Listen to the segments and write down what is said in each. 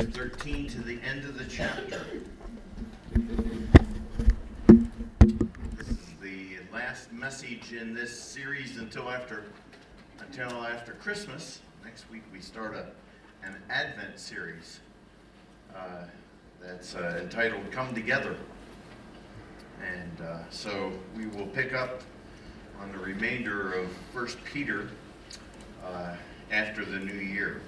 13 to the end of the chapter. This is the last message in this series until after Christmas. Next week we start an Advent series that's entitled Come Together. And so we will pick up on the remainder of 1 Peter after the new year.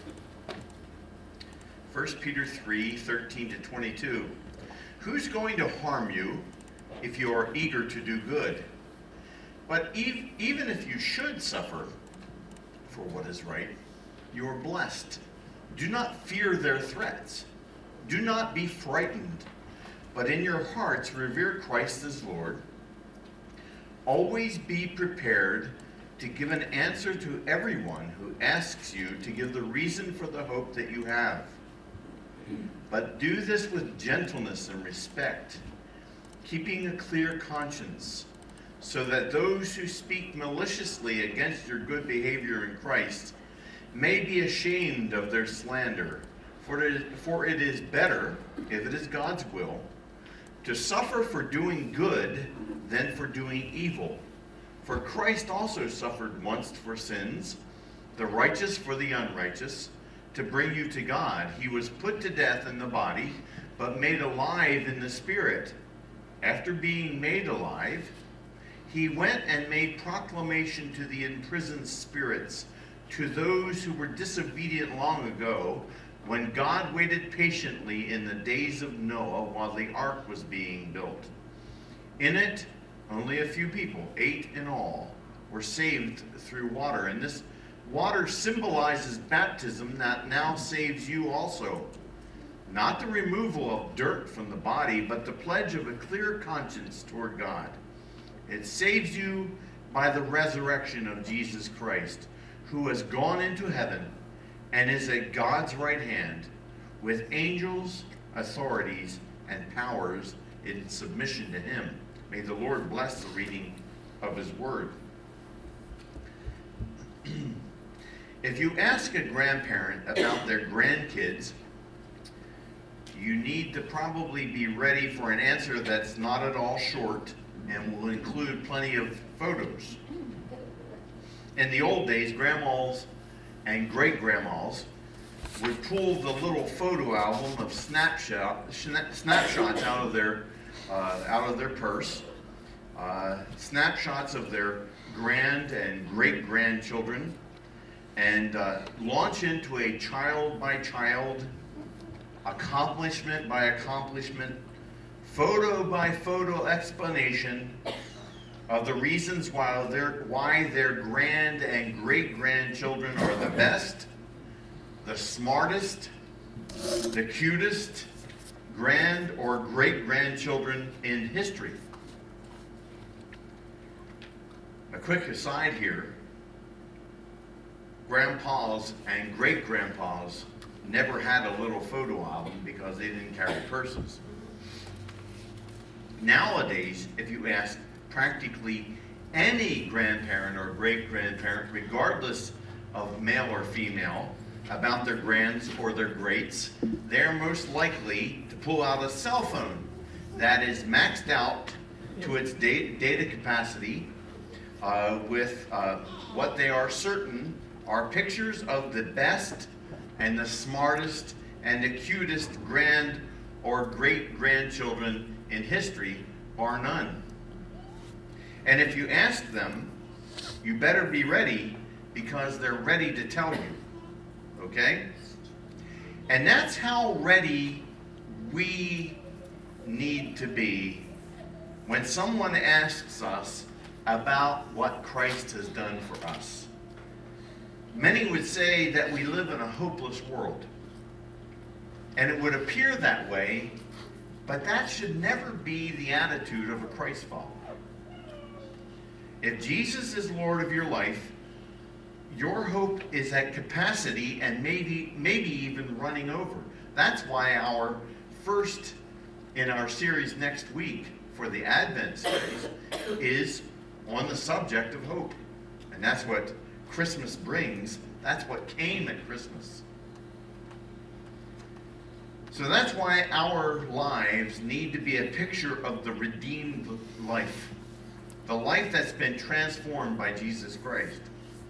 1 Peter 3, 13 to 22. Who's going to harm you if you are eager to do good? But even if you should suffer for what is right, you are blessed. Do not fear their threats. Do not be frightened, but in your hearts revere Christ as Lord. Always be prepared to give an answer to everyone who asks you to give the reason for the hope that you have. But do this with gentleness and respect, keeping a clear conscience, so that those who speak maliciously against your good behavior in Christ may be ashamed of their slander. For it is better, if it is God's will, to suffer for doing good than for doing evil. For Christ also suffered once for sins, the righteous for the unrighteous, to bring you to God. He was put to death in the body, but made alive in the spirit. After being made alive, he went and made proclamation to the imprisoned spirits, to those who were disobedient long ago, when God waited patiently in the days of Noah while the ark was being built. In it, only a few people, 8 in all, were saved through water. And this water symbolizes baptism that now saves you also. Not the removal of dirt from the body, but the pledge of a clear conscience toward God. It saves you by the resurrection of Jesus Christ, who has gone into heaven and is at God's right hand, with angels, authorities, and powers in submission to him. May the Lord bless the reading of his word. If you ask a grandparent about their grandkids, you need to probably be ready for an answer that's not at all short and will include plenty of photos. In the old days, grandmas and great-grandmas would pull the little photo album of snapshots out of their purse, snapshots of their grand and great-grandchildren, and launch into a child-by-child, accomplishment-by-accomplishment, photo-by-photo explanation of the reasons why their grand and great-grandchildren are the best, the smartest, the cutest grand or great-grandchildren in history. A quick aside here. Grandpas and great-grandpas never had a little photo album because they didn't carry purses. Nowadays, if you ask practically any grandparent or great-grandparent, regardless of male or female, about their grands or their greats, they're most likely to pull out a cell phone that is maxed out to its data capacity with what they are certain are pictures of the best and the smartest and the cutest grand or great-grandchildren in history, bar none. And if you ask them, you better be ready, because they're ready to tell you. Okay? And that's how ready we need to be when someone asks us about what Christ has done for us. Many would say that we live in a hopeless world. And it would appear that way, but that should never be the attitude of a Christ follower. If Jesus is Lord of your life, your hope is at capacity and maybe even running over. That's why our first in our series next week for the Advent series is on the subject of hope. And that's what Christmas brings. That's what came at Christmas. So that's why our lives need to be a picture of the redeemed life, the life that's been transformed by Jesus Christ.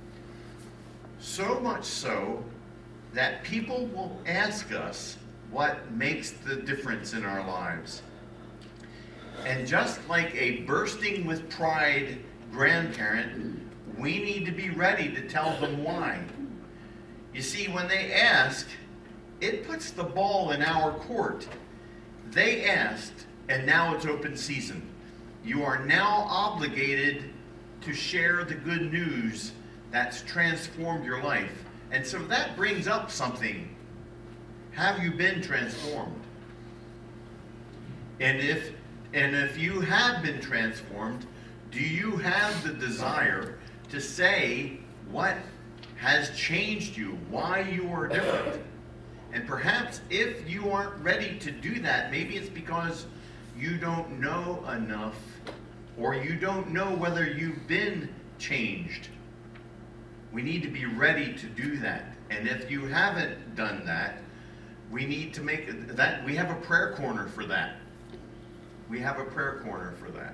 So much so that people will ask us what makes the difference in our lives. And just like a bursting with pride grandparent, we need to be ready to tell them why. You see, when they ask, it puts the ball in our court. They asked, and now it's open season. You are now obligated to share the good news that's transformed your life. And so that brings up something. Have you been transformed? And if you have been transformed, do you have the desire to say what has changed you, why you are different? And perhaps if you aren't ready to do that, maybe it's because you don't know enough, or you don't know whether you've been changed. We need to be ready to do that. And if you haven't done that, we need to make that. We have a prayer corner for that. We have a prayer corner for that.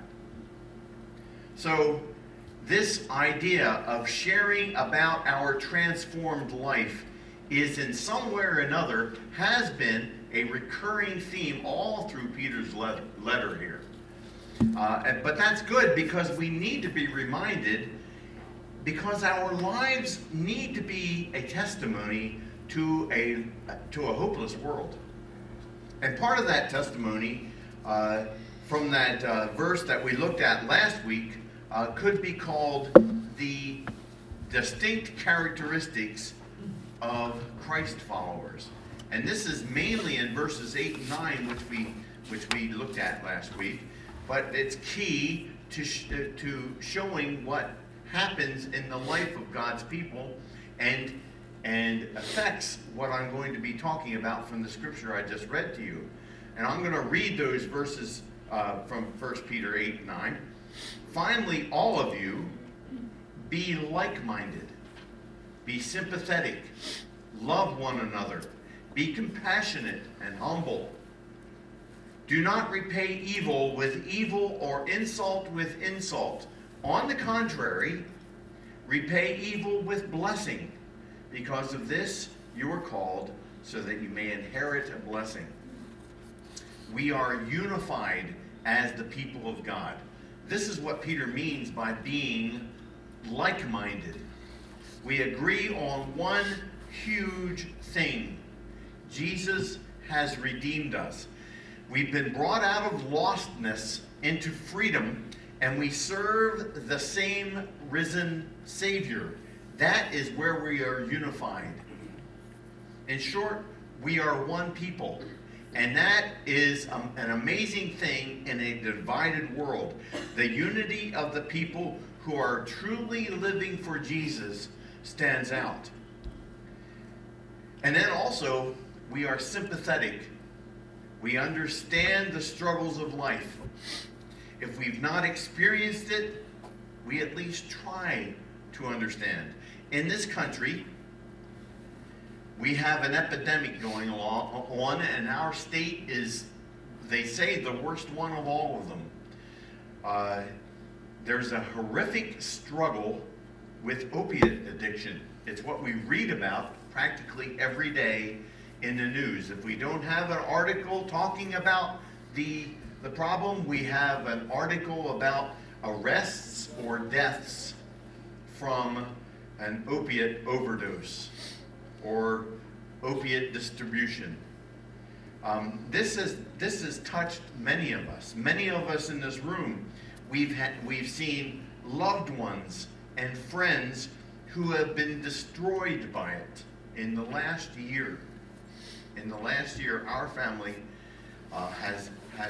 So this idea of sharing about our transformed life is in some way or another has been a recurring theme all through Peter's letter here. But that's good, because we need to be reminded, because our lives need to be a testimony to a hopeless world. And part of that testimony from that verse that we looked at last week could be called the distinct characteristics of Christ followers. And this is mainly in verses 8 and 9, which we looked at last week. But it's key to showing what happens in the life of God's people and affects what I'm going to be talking about from the scripture I just read to you. And I'm going to read those verses from 1 Peter 8 and 9. Finally, all of you, be like-minded, be sympathetic, love one another, be compassionate and humble. Do not repay evil with evil or insult with insult. On the contrary, repay evil with blessing. Because of this you are called, so that you may inherit a blessing. We are unified as the people of God. This is what Peter means by being like-minded. We agree on one huge thing. Jesus has redeemed us. We've been brought out of lostness into freedom, and we serve the same risen Savior. That is where we are unified. In short, we are one people. And that is an amazing thing in a divided world. The unity of the people who are truly living for Jesus stands out. And then also, we are sympathetic. We understand the struggles of life. If we've not experienced it, we at least try to understand. In this country, we have an epidemic going on, and our state is, they say, the worst one of all of them. There's a horrific struggle with opiate addiction. It's what we read about practically every day in the news. If we don't have an article talking about the problem, we have an article about arrests or deaths from an opiate overdose or opiate distribution. This has touched many of us. Many of us in this room, we've seen loved ones and friends who have been destroyed by it in the last year. In the last year, our family has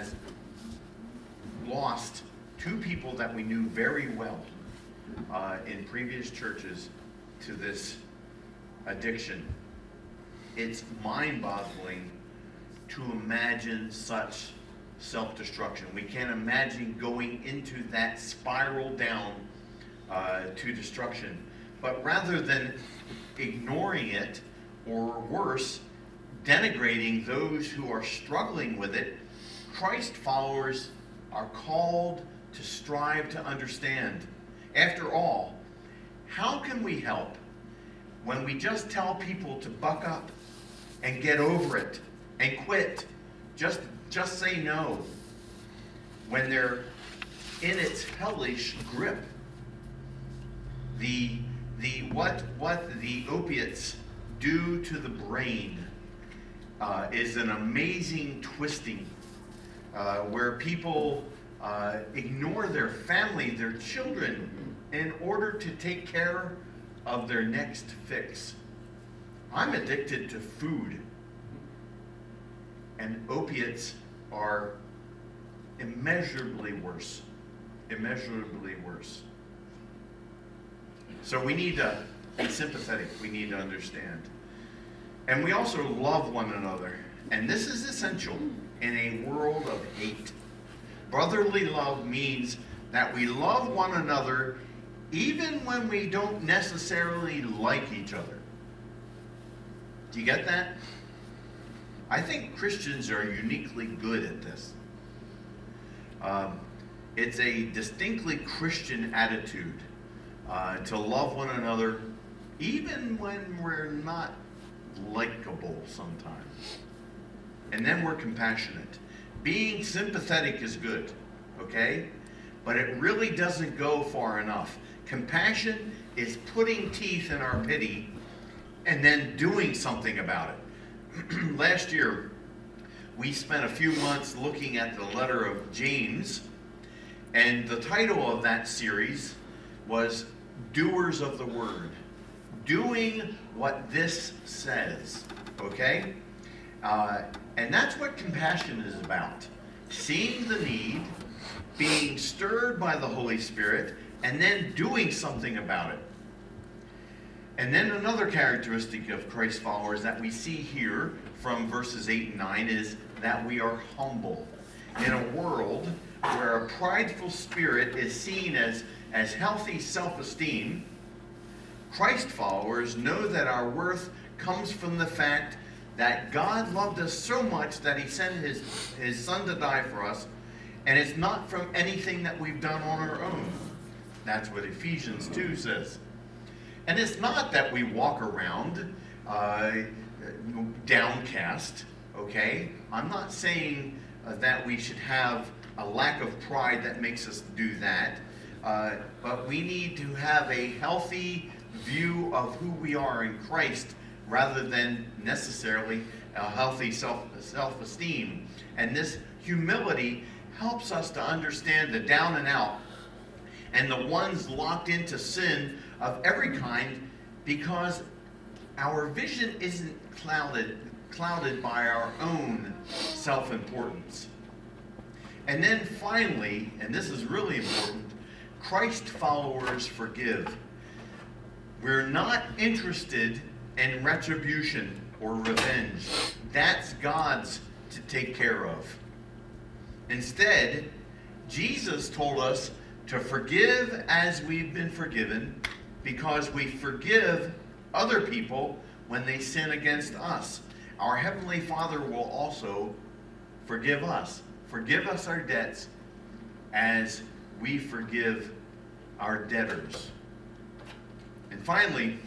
lost two people that we knew very well in previous churches to this addiction. It's mind-boggling to imagine such self-destruction. We can't imagine going into that spiral down to destruction. But rather than ignoring it, or worse, denigrating those who are struggling with it, Christ followers are called to strive to understand. After all, how can we help when we just tell people to buck up and get over it and quit? Just say no when they're in its hellish grip. What the opiates do to the brain is an amazing twisting where people ignore their family, their children, in order to take care of their next fix. I'm addicted to food, and opiates are immeasurably worse. Immeasurably worse. So we need to be sympathetic. We need to understand. And we also love one another. And this is essential in a world of hate. Brotherly love means that we love one another even when we don't necessarily like each other. Do you get that? I think Christians are uniquely good at this. It's a distinctly Christian attitude to love one another even when we're not likable sometimes. And then we're compassionate. Being sympathetic is good, okay? But it really doesn't go far enough. Compassion is putting teeth in our pity and then doing something about it. Last year, we spent a few months looking at the letter of James, and the title of that series was Doers of the Word. Doing what this says, okay? And that's what compassion is about. Seeing the need, being stirred by the Holy Spirit, and then doing something about it. And then another characteristic of Christ followers that we see here from verses 8 and 9 is that we are humble. In a world where a prideful spirit is seen as healthy self-esteem, Christ followers know that our worth comes from the fact that God loved us so much that he sent his son to die for us, and it's not from anything that we've done on our own. That's what Ephesians 2 says. And it's not that we walk around downcast, okay? I'm not saying that we should have a lack of pride that makes us do that, but we need to have a healthy view of who we are in Christ rather than necessarily a healthy self-esteem. And this humility helps us to understand the down and out and the ones locked into sin of every kind, because our vision isn't clouded by our own self-importance. And then finally, and this is really important, Christ followers forgive. We're not interested in retribution or revenge. That's God's to take care of. Instead, Jesus told us to forgive as we've been forgiven, because we forgive other people when they sin against us. Our Heavenly Father will also forgive us our debts as we forgive our debtors. And finally,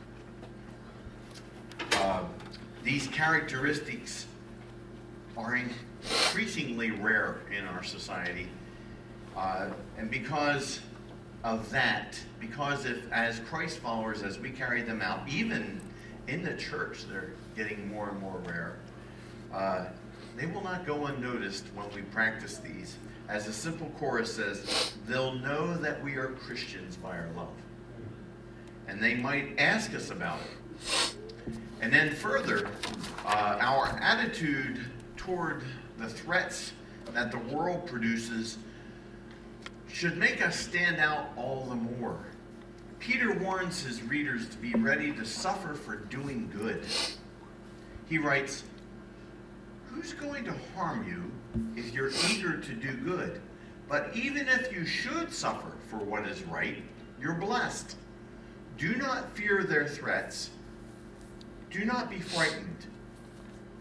these characteristics are increasingly rare in our society. And because of that, because as Christ followers, as we carry them out, even in the church, they're getting more and more rare. They will not go unnoticed when we practice these. As the simple chorus says, they'll know that we are Christians by our love. And they might ask us about it. And then further, our attitude toward the threats that the world produces should make us stand out all the more. Peter warns his readers to be ready to suffer for doing good. He writes, "Who's going to harm you if you're eager to do good? But even if you should suffer for what is right, you're blessed. Do not fear their threats. Do not be frightened.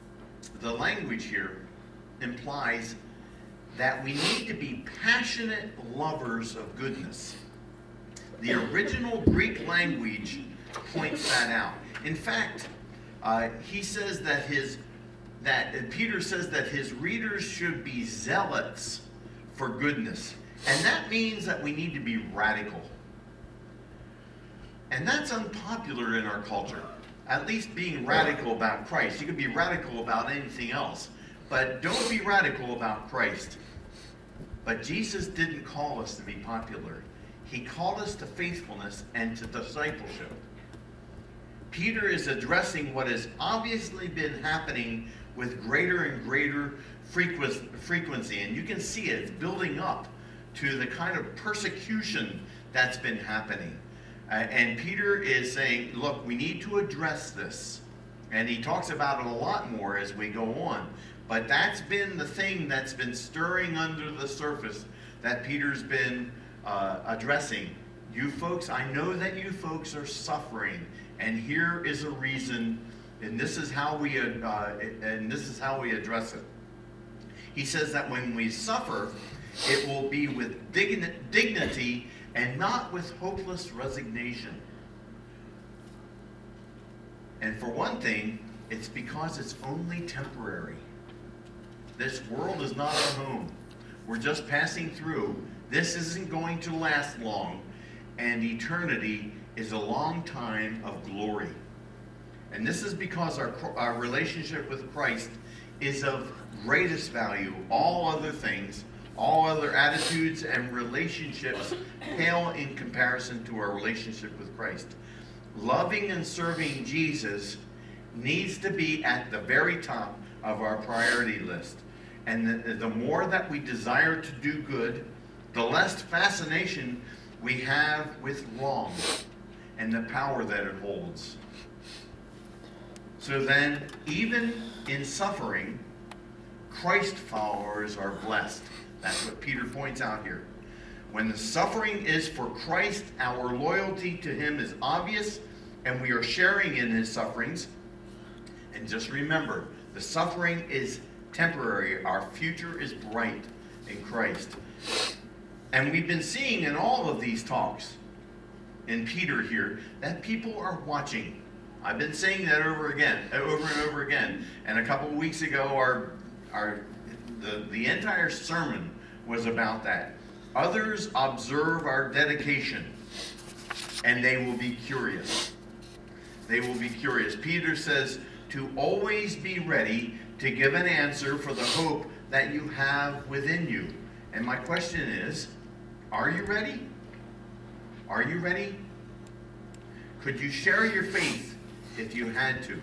the language here implies that we need to be passionate lovers of goodness. The original Greek language points that out. In fact, he says that Peter says that his readers should be zealots for goodness. And that means that we need to be radical. And that's unpopular in our culture. At least being radical about Christ. You can be radical about anything else, but don't be radical about Christ. But Jesus didn't call us to be popular. He called us to faithfulness and to discipleship. Peter is addressing what has obviously been happening with greater and greater frequency, and you can see it. It's building up to the kind of persecution that's been happening. And Peter is saying, look, we need to address this. And he talks about it a lot more as we go on. But that's been the thing that's been stirring under the surface that Peter's been addressing. You folks, I know that you folks are suffering. And here is a reason, and this is how we address it. He says that when we suffer, it will be with dignity and not with hopeless resignation. And for one thing, it's because it's only temporary. This world is not our home. We're just passing through. This isn't going to last long, and eternity is a long time of glory. And this is because our relationship with Christ is of greatest value. All other things, all other attitudes and relationships pale in comparison to our relationship with Christ. Loving and serving Jesus needs to be at the very top of our priority list. And the more that we desire to do good, the less fascination we have with wrong and the power that it holds. So then, even in suffering, Christ followers are blessed. That's what Peter points out here. When the suffering is for Christ, our loyalty to him is obvious, and we are sharing in his sufferings. And just remember, the suffering is temporary. Our future is bright in Christ. And we've been seeing in all of these talks, in Peter here, that people are watching. I've been saying that over and over again. And a couple of weeks ago, the entire sermon was about that. Others observe our dedication, and they will be curious. They will be curious. Peter says to always be ready to give an answer for the hope that you have within you. And my question is, are you ready? Are you ready? Could you share your faith if you had to?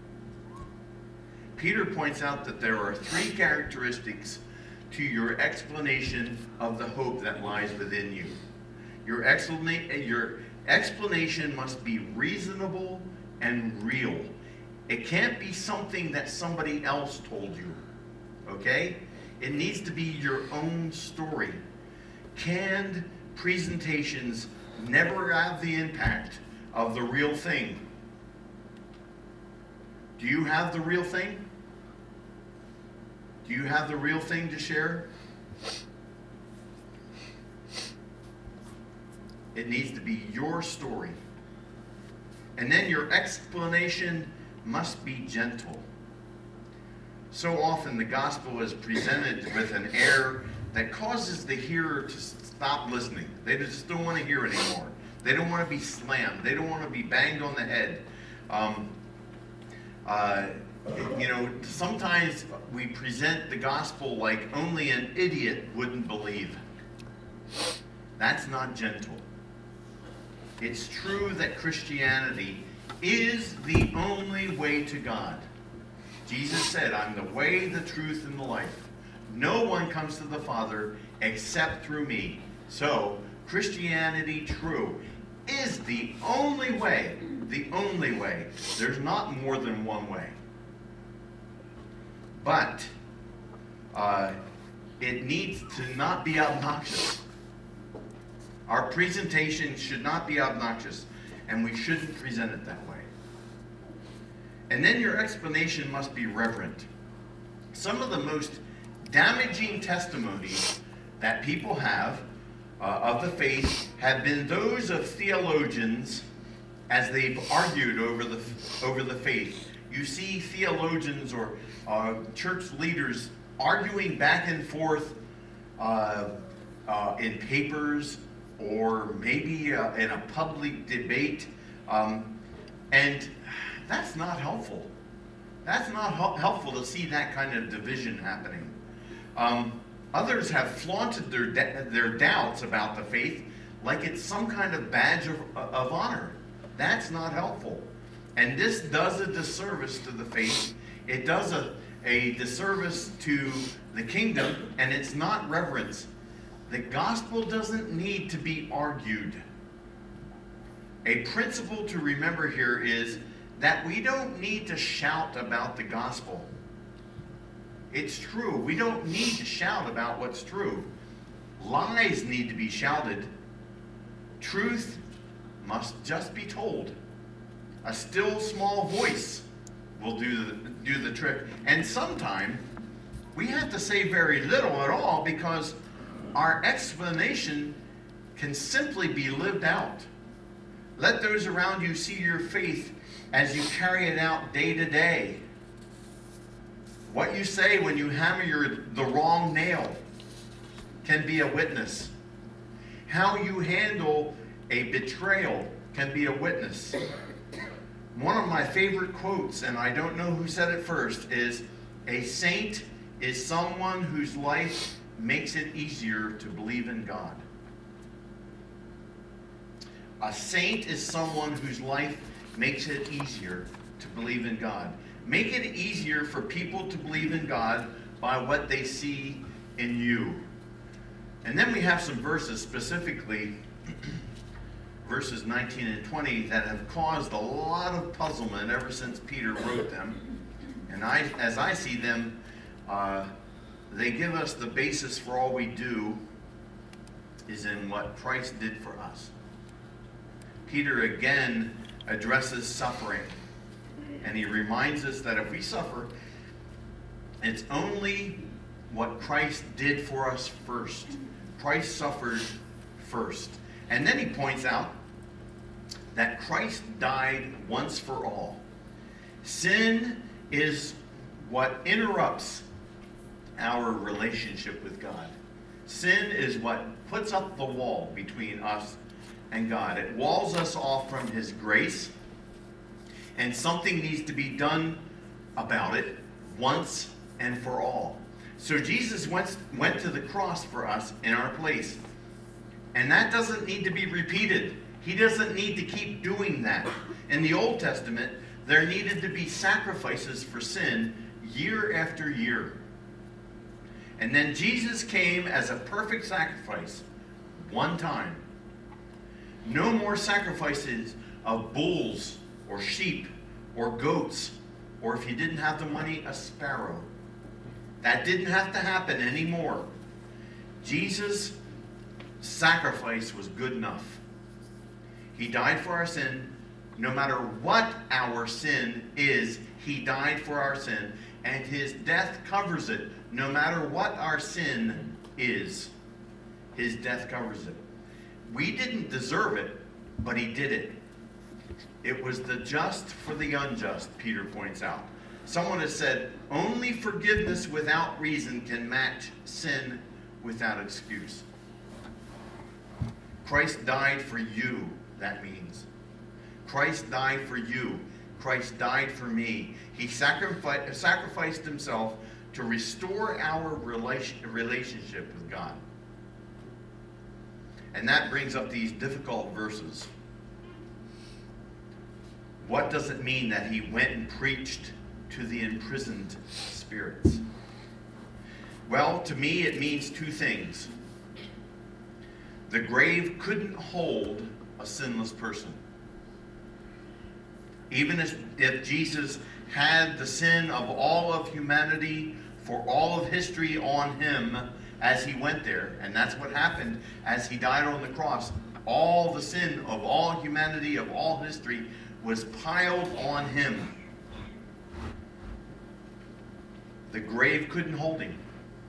Peter points out that there are three characteristics to your explanation of the hope that lies within you. Your explanation must be reasonable and real. It can't be something that somebody else told you, okay? It needs to be your own story. Canned presentations never have the impact of the real thing. Do you have the real thing? Do you have the real thing to share? It needs to be your story. And then your explanation must be gentle. So often the gospel is presented with an air that causes the hearer to stop listening. They just don't want to hear it anymore. They don't want to be slammed. They don't want to be banged on the head. Sometimes we present the gospel like only an idiot wouldn't believe. That's not gentle. It's true that Christianity is the only way to God. Jesus said, I'm the way, the truth, and the life. No one comes to the Father except through me. So, Christianity, true, is the only way. The only way. There's not more than one way. But it needs to not be obnoxious. Our presentation should not be obnoxious, and we shouldn't present it that way. And then your explanation must be reverent. Some of the most damaging testimonies that people have of the faith have been those of theologians as they've argued over the faith. You see theologians or church leaders arguing back and forth in papers or maybe in a public debate, and that's not helpful. That's not helpful to see that kind of division happening. Others have flaunted their doubts about the faith like it's some kind of badge of honor. That's not helpful. And this does a disservice to the faith. It does a disservice to the kingdom, and it's not reverence. The gospel doesn't need to be argued. A principle to remember here is that we don't need to shout about the gospel. It's true. We don't need to shout about what's true. Lies need to be shouted. Truth must just be told. A still small voice will do the trick. And sometimes we have to say very little at all because our explanation can simply be lived out. Let those around you see your faith as you carry it out day to day. What you say when you hammer the wrong nail can be a witness. How you handle a betrayal can be a witness. One of my favorite quotes, and I don't know who said it first, is, "A saint is someone whose life makes it easier to believe in God." A saint is someone whose life makes it easier to believe in God. Make it easier for people to believe in God by what they see in you. And then we have some verses, specifically verses 19 and 20, that have caused a lot of puzzlement ever since Peter wrote them. And as I see them, they give us the basis for all we do is in what Christ did for us. Peter again addresses suffering. And he reminds us that if we suffer, it's only what Christ did for us first. Christ suffered first. And then he points out that Christ died once for all. Sin is what interrupts our relationship with God. Sin is what puts up the wall between us and God. It walls us off from his grace. And something needs to be done about it once and for all. So Jesus went to the cross for us in our place. And that doesn't need to be repeated. He doesn't need to keep doing that. In the Old Testament, there needed to be sacrifices for sin year after year. And then Jesus came as a perfect sacrifice one time. No more sacrifices of bulls or sheep, or goats, or if you didn't have the money, a sparrow. That didn't have to happen anymore. Jesus' sacrifice was good enough. He died for our sin. No matter what our sin is, he died for our sin, and his death covers it. No matter what our sin is, his death covers it. We didn't deserve it, but he did it. It was the just for the unjust, Peter points out. Someone has said, only forgiveness without reason can match sin without excuse. Christ died for you, that means. Christ died for you. Christ died for me. He sacrificed himself to restore our relationship with God. And that brings up these difficult verses. What does it mean that he went and preached to the imprisoned spirits? Well, to me, it means two things. The grave couldn't hold a sinless person. Even if Jesus had the sin of all of humanity for all of history on him as he went there, and that's what happened as he died on the cross. All the sin of all humanity, of all history, was piled on him. The grave couldn't hold him.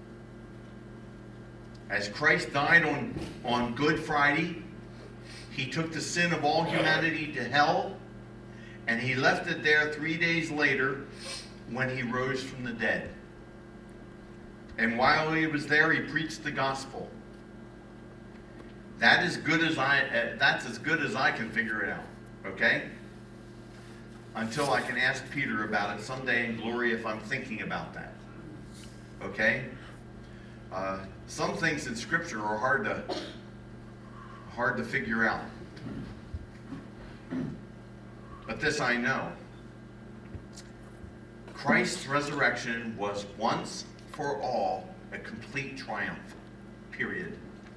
As Christ died on Good Friday, he took the sin of all humanity to hell, and he left it there 3 days later when he rose from the dead. And while he was there, he preached the gospel. That's as good as I can figure it out. Okay? Until I can ask Peter about it someday in glory if I'm thinking about that. Okay? Some things in Scripture are hard to figure out. But this I know. Christ's resurrection was once for all a complete triumph. Period.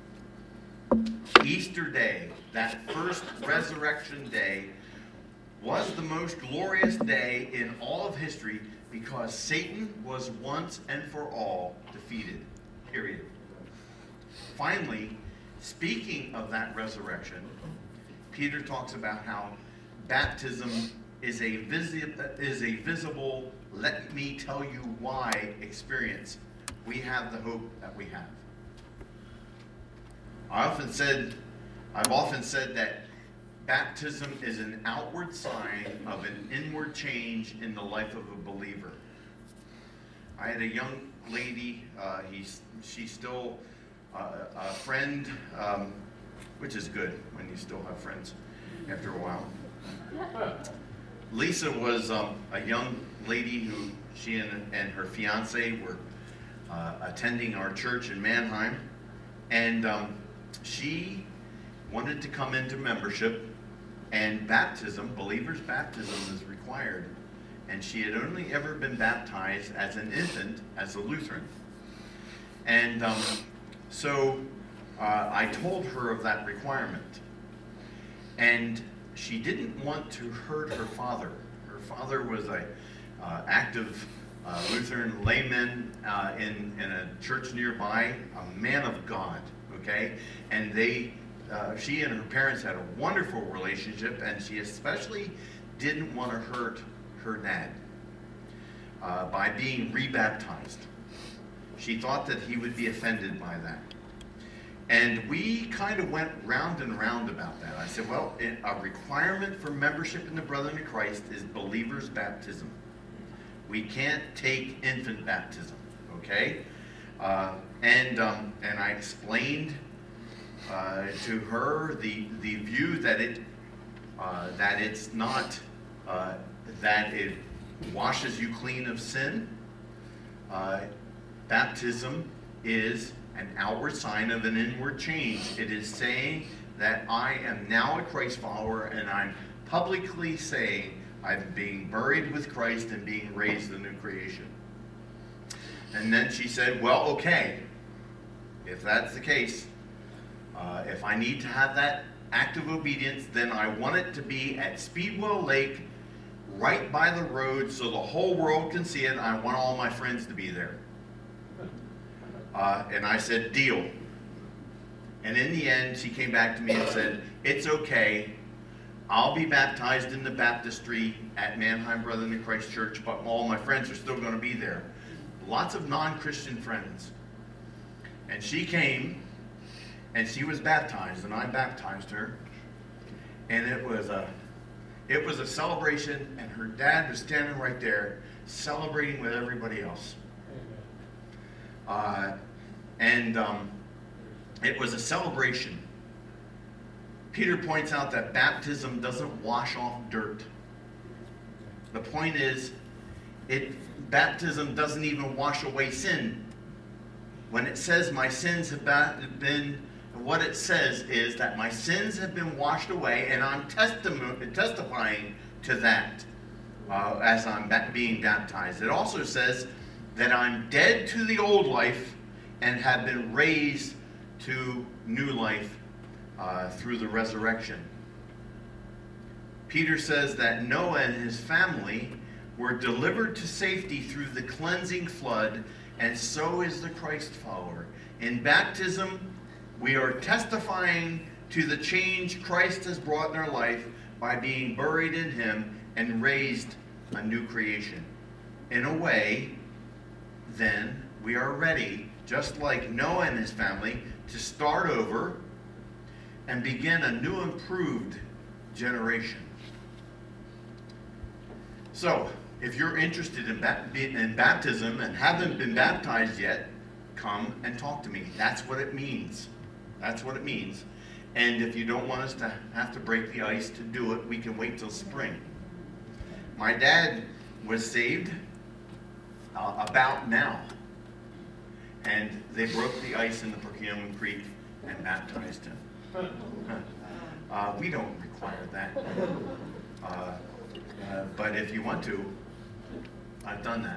Easter Day, that first resurrection day, was the most glorious day in all of history because Satan was once and for all defeated. Period. Finally, speaking of that resurrection, Peter talks about how baptism is a visible, let me tell you why experience. We have the hope that we have. I've often said that baptism is an outward sign of an inward change in the life of a believer. I had a young lady, she's still a friend, which is good when you still have friends after a while. Lisa was a young lady who she and her fiance were attending our church in Mannheim, and she wanted to come into membership, and baptism, believer's baptism, is required. And she had only ever been baptized as an infant as a Lutheran. And so I told her of that requirement. And she didn't want to hurt her father. Her father was a active Lutheran layman in a church nearby, a man of God, okay? And she and her parents had a wonderful relationship, and she especially didn't want to hurt her dad by being rebaptized. She thought that he would be offended by that. And we kind of went round and round about that. I said, well, a requirement for membership in the Brethren of Christ is believer's baptism. We can't take infant baptism, okay? And I explained to her the view that it's not that it washes you clean of sin. Baptism is an outward sign of an inward change. It is saying that I am now a Christ follower, and I'm publicly saying I'm being buried with Christ and being raised a new creation. And then she said, well, okay, if that's the case, if I need to have that act of obedience, then I want it to be at Speedwell Lake, right by the road, so the whole world can see it. I want all my friends to be there. And I said, deal. And in the end, she came back to me and said, it's okay. I'll be baptized in the baptistry at Mannheim Brethren in Christ Church, but all my friends are still going to be there. Lots of non-Christian friends. And she came, and she was baptized, and I baptized her. And it was a celebration, and her dad was standing right there celebrating with everybody else. It was a celebration. Peter points out that baptism doesn't wash off dirt. The point is, baptism doesn't even wash away sin. When it says my sins have been, what it says is that my sins have been washed away, and I'm testifying to that as I'm being baptized. It also says that I'm dead to the old life and have been raised to new life through the resurrection. Peter says that Noah and his family were delivered to safety through the cleansing flood, and so is the Christ follower. In baptism, we are testifying to the change Christ has brought in our life by being buried in him and raised a new creation. In a way, then we are ready, just like Noah and his family, to start over and begin a new improved generation. So, if you're interested in baptism and haven't been baptized yet, come and talk to me. That's what it means. That's what it means. And if you don't want us to have to break the ice to do it, we can wait till spring. My dad was saved about now. And they broke the ice in the Perkiomen Creek and baptized him. We don't require that. But if you want to, I've done that.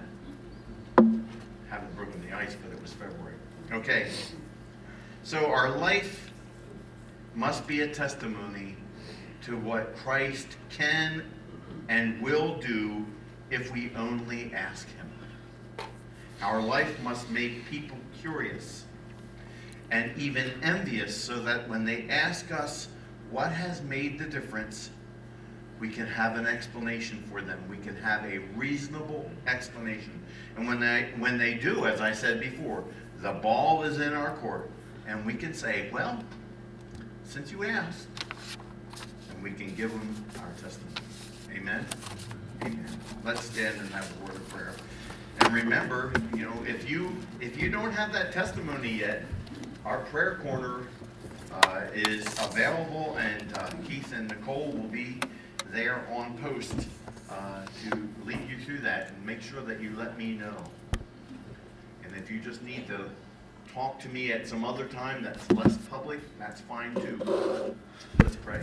Haven't broken the ice, but it was February. Okay. So our life must be a testimony to what Christ can and will do if we only ask him. Our life must make people curious and even envious, so that when they ask us what has made the difference, we can have an explanation for them. We can have a reasonable explanation. And when they do, as I said before, the ball is in our court, and we can say, well, since you asked, and we can give them our testimony. Amen? Amen. Let's stand and have a word of prayer. And remember, if you don't have that testimony yet, our prayer corner is available, and Keith and Nicole will be there on post to lead you through that, and make sure that you let me know. And if you just need to talk to me at some other time that's less public, that's fine too. Let's pray.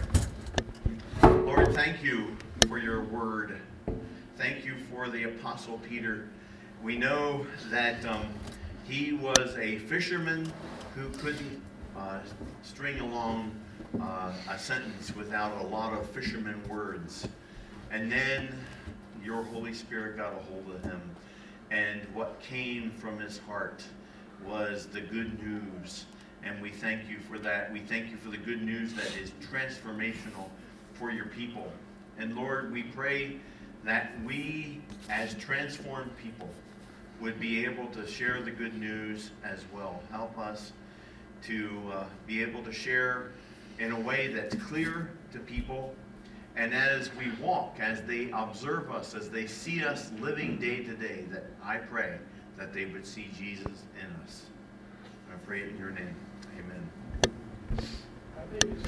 Lord, thank you for your word. Thank you for the Apostle Peter. We know that he was a fisherman who couldn't string along a sentence without a lot of fisherman words. And then your Holy Spirit got a hold of him. And what came from his heart was the good news. And we thank you for that. We thank you for the good news that is transformational for your people. And Lord, we pray that we, as transformed people, would be able to share the good news as well. Help us to be able to share in a way that's clear to people. And as we walk, as they observe us, as they see us living day to day, that I pray that they would see Jesus in us. I pray it in your name. Amen.